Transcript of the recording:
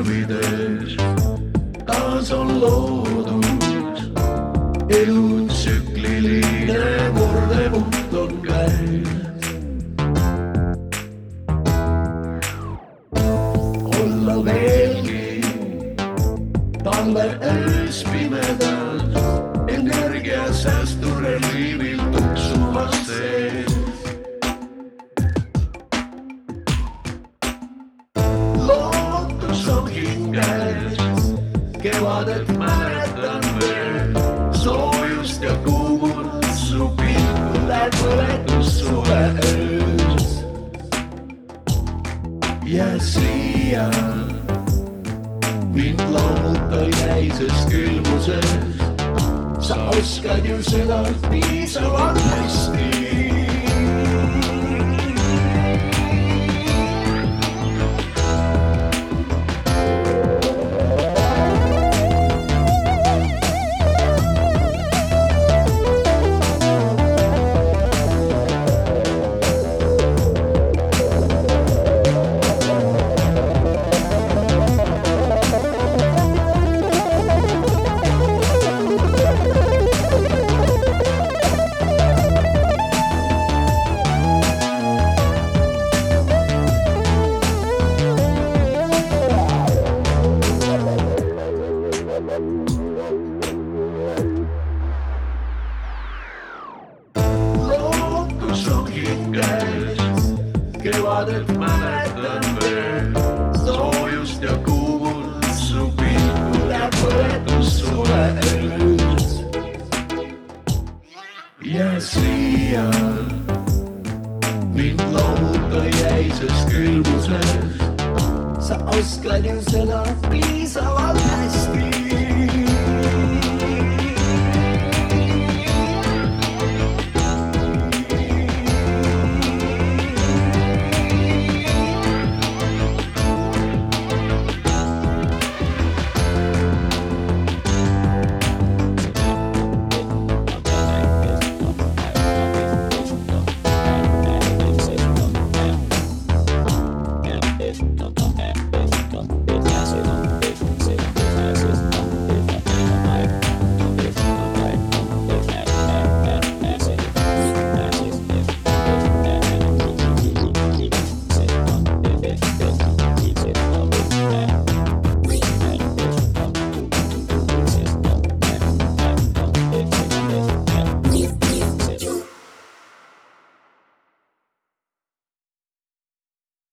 proovides. taas on loodus, elutsükliline murdepunkt on käes. olla veelgi talve öös pimedal, energiasäästu reliivil tuksumas sees. lootus on hinges, kevadet mäletan veel, soojust ja kuumust su pilkude põletus suve öös. jää siia, mind loomuta jäises külmuses, sa oskad ju seda piisavalt hästi. lootus on hinges, kevadet mäletan veel, soojust ja kuumust su pilkude põletus suve öös. jää siia, mind loomuta jäises külmuses, sa oskad ju seda piisavalt hästi.